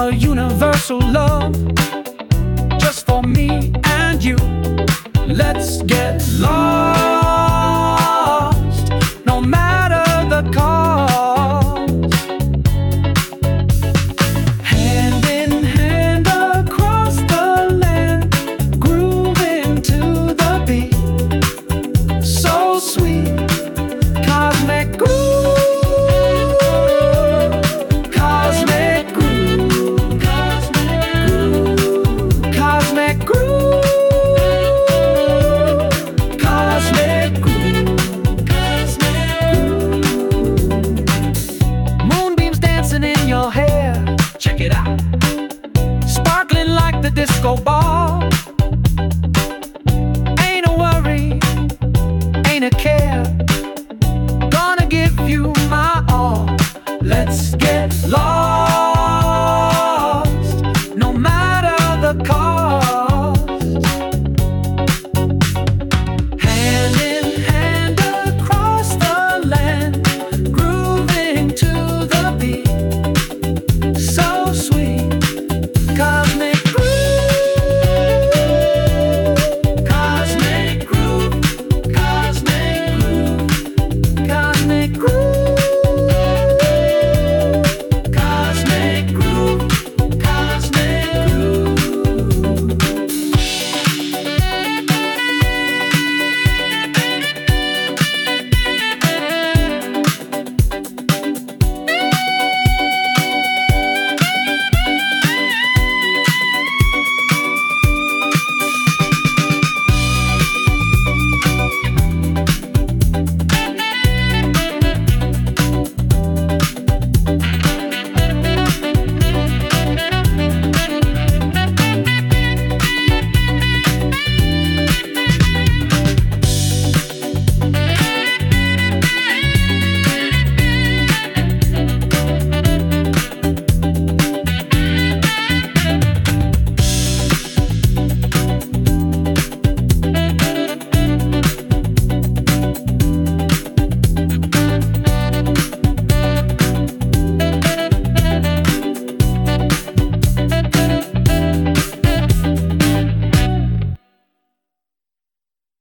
a universal love, just for me and you. Let's get lost, no matter the cost. Hand in hand across the land, grooving to the beat. So sweet, cosmic groove. Cosmic groove, cosmic groove, cosmic groove, cosmic groove. Moonbeams dancing in your hair, check it out. Sparkling like the disco ball. Ain't a worry, ain't a care.